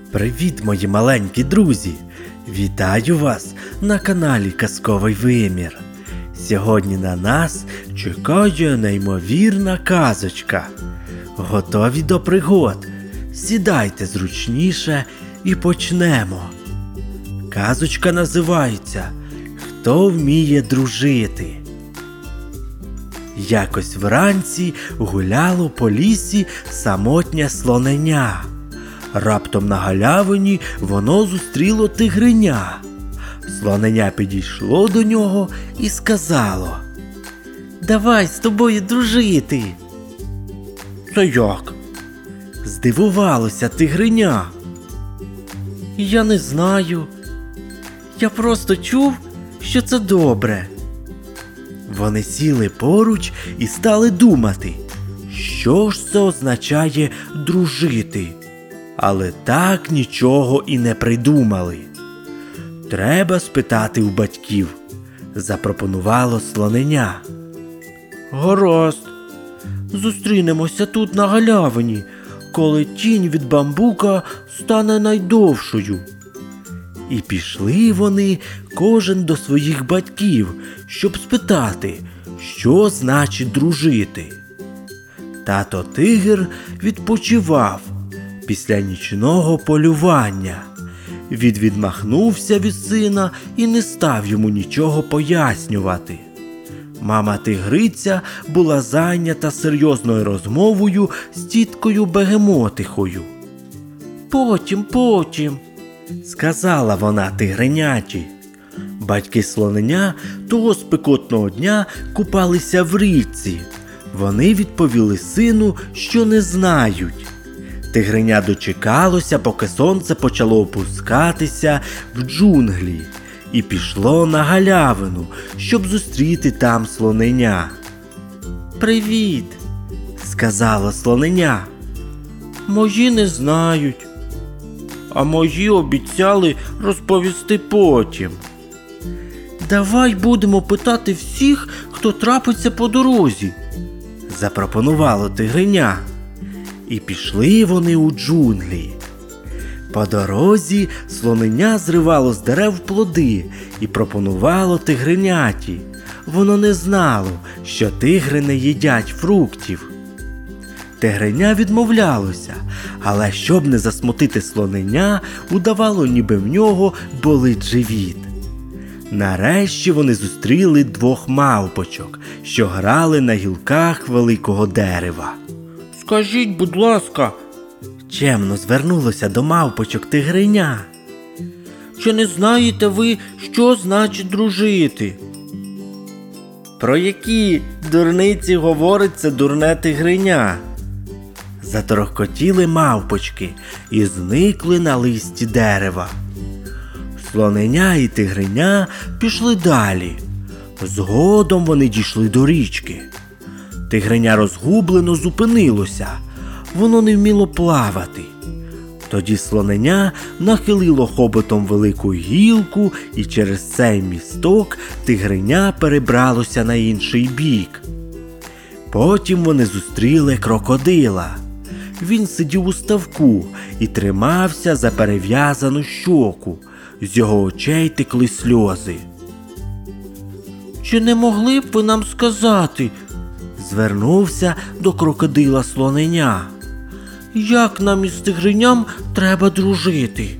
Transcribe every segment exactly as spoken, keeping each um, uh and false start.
Привіт, мої маленькі друзі! Вітаю вас на каналі Казковий Вимір. Сьогодні на нас чекає неймовірна казочка. Готові до пригод? Сідайте зручніше і почнемо. Казочка називається «Хто вміє дружити?». Якось вранці гуляло по лісі самотнє слоненя. Раптом на галявині воно зустріло тигриня. Слоненя підійшло до нього і сказало: «Давай з тобою дружити». «Це як?» – здивувалося тигриня. «Я не знаю. Я просто чув, що це добре». Вони сіли поруч і стали думати, що ж це означає дружити. Але так нічого і не придумали. «Треба спитати у батьків», – запропонувало слоненя. «Гаразд, зустрінемося тут на галявині, коли тінь від бамбука стане найдовшою». І пішли вони кожен до своїх батьків, щоб спитати, що значить дружити. Тато тигр відпочивав після нічного полювання. Він відмахнувся від сина і не став йому нічого пояснювати. Мама тигриця була зайнята серйозною розмовою з тіткою Бегемотихою. «Потім, потім», – сказала вона тигреняті. Батьки слоненя того спекотного дня купалися в річці. Вони відповіли сину, що не знають. Тигриня дочекалося, поки сонце почало опускатися в джунглі, і пішло на галявину, щоб зустріти там слоненя. «Привіт», – сказала слоненя. «Мої не знають, а мої обіцяли розповісти потім». «Давай будемо питати всіх, хто трапиться по дорозі», – запропонувало тигриня. І пішли вони у джунглі. По дорозі слоненя зривало з дерев плоди і пропонувало тигреняті. Воно не знало, що тигри не їдять фруктів. Тигреня відмовлялося, але щоб не засмутити слоненя, удавало, ніби в нього болить живіт. Нарешті вони зустріли двох мавпочок, що грали на гілках великого дерева. «Скажіть, будь ласка», – чемно звернулося до мавпочок тигриня, «чи не знаєте ви, що значить дружити?» «Про які дурниці говорить це дурне тигриня?» Заторохкотіли мавпочки і зникли на листі дерева. Слоненя і тигриня пішли далі. Згодом вони дійшли до річки. Тигриня розгублено зупинилося. Воно не вміло плавати. Тоді слоненя нахилило хоботом велику гілку, і через цей місток тигриня перебралося на інший бік. Потім вони зустріли крокодила. Він сидів у ставку і тримався за перев'язану щоку. З його очей текли сльози. «Чи не могли б ви нам сказати?» – звернувся до крокодила слоненя. «Як нам із тигриням треба дружити?»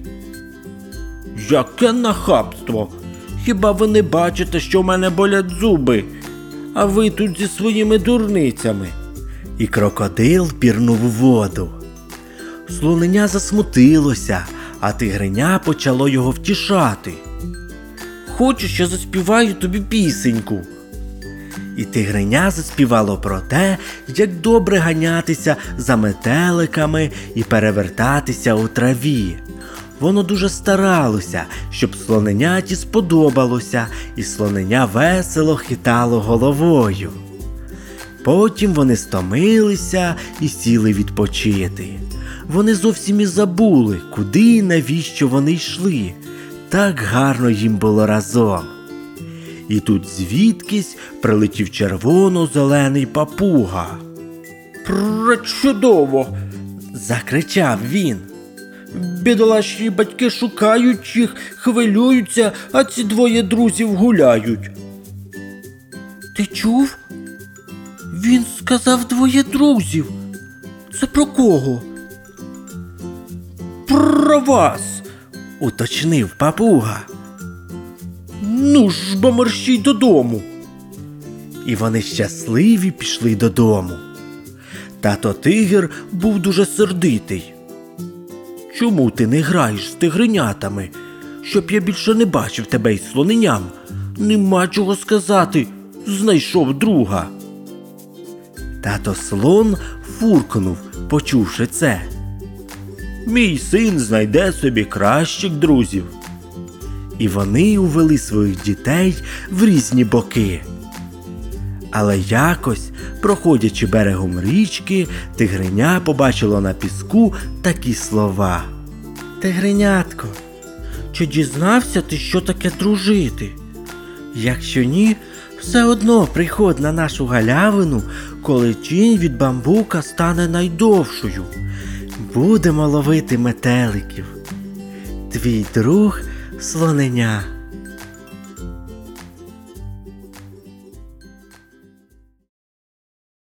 «Яке нахабство! Хіба ви не бачите, що в мене болять зуби? А ви тут зі своїми дурницями!» І крокодил пірнув у воду. Слоненя засмутилося, а тигриня почало його втішати. «Хочеш, я заспіваю тобі пісеньку?» І тигриня заспівало про те, як добре ганятися за метеликами і перевертатися у траві. Воно дуже старалося, щоб слоненяті сподобалося, і слоненя весело хитало головою. Потім вони стомилися і сіли відпочити. Вони зовсім і забули, куди і навіщо вони йшли. Так гарно їм було разом. І тут звідкись прилетів червоно-зелений папуга. «Пречудово!» – закричав він. Бідолашні батьки шукають їх, хвилюються, а ці двоє друзів гуляють. Ти чув? Він сказав двоє друзів. Це про кого? Про вас, уточнив папуга. Ну ж бо мерщій додому. І вони щасливі пішли додому. Тато тигр був дуже сердитий. Чому ти не граєш з тигренятами, щоб я більше не бачив тебе із слоненям? Нема чого сказати, знайшов друга. Тато слон фуркнув, почувши це. Мій син знайде собі кращих друзів. І вони увели своїх дітей в різні боки. Але якось, проходячи берегом річки, тигреня побачило на піску такі слова. Тигренятко, чи дізнався ти, що таке дружити? Якщо ні, все одно приходь на нашу галявину, коли тінь від бамбука стане найдовшою. Будемо ловити метеликів. Твій друг слоненя.